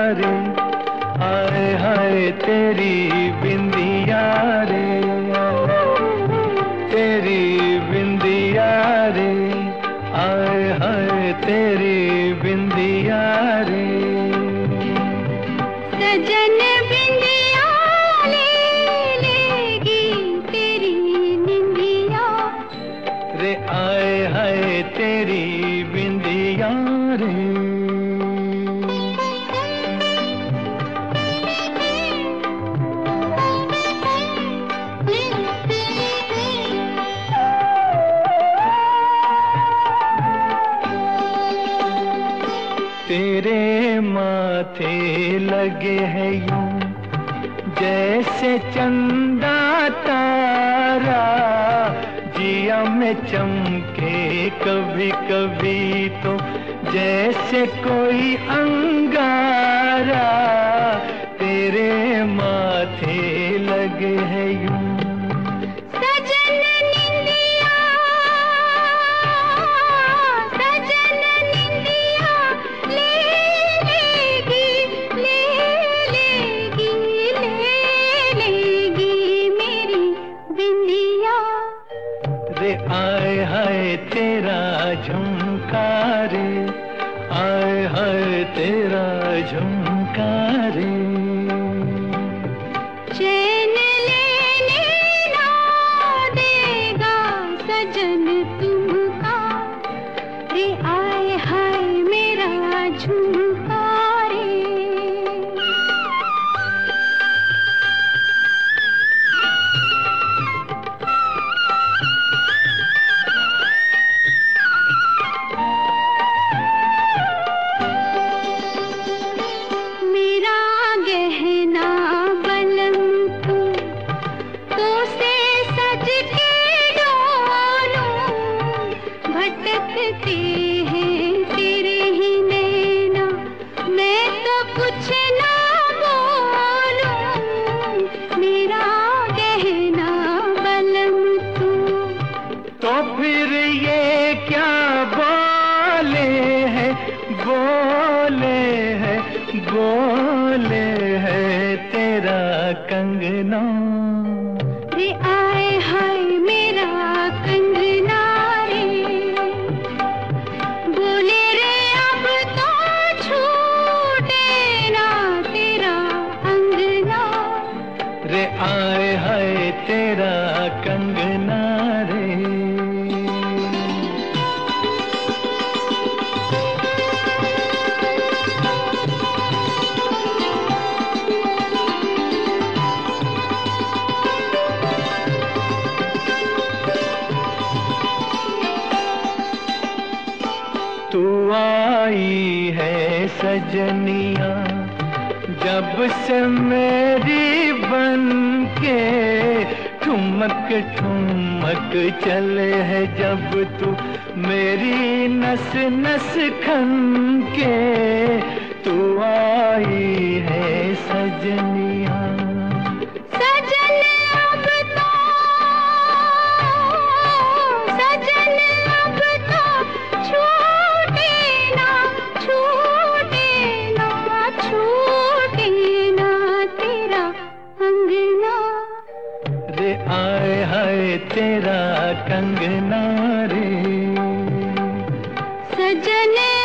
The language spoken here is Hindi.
रे, हाय हाय तेरी बिंदिया रे, तेरी बिंदिया रे, हाय हाय तेरी बिंदिया रे। सजन बिंदिया ले लेगी तेरी निंदिया रे, आए हाय तेरी बिंदिया रे। तेरे माथे लगे हैं यूं जैसे चंदा तारा, जिया में चमके कभी कभी तो जैसे कोई अंगारा। तेरे माथे लगे हैं यूं रे, आए हाय तेरा झुमका रे, आए हाय तेरा झुमका रे। चैन लेने ना देगा सजन तुमका रे, आए हाय मेरा झुमका रे। भटकते हैं तेरे ही नैना, मैं तो कुछ ना बोलूं, मेरा गहना बलम तू। तो फिर ये क्या बोले हैं, बोले हैं, बोले हैं तेरा कंगना रे, आए हाय मेरा कंगना रे। बोले रे अब तो छूटे ना तेरा अंगना रे, आए हाय तेरा कंगना रे। तू आई है सजनिया जब से मेरी बनके, ठुमक ठुमक चले है जब तू मेरी नस नस खन के। तू आई है सजनिया, सजन अब तो, सजन अब तो छूटे ना, छूटे ना, छूटे ना तेरा अंगना रे, आए हाय तेरा कंगना रे। सजन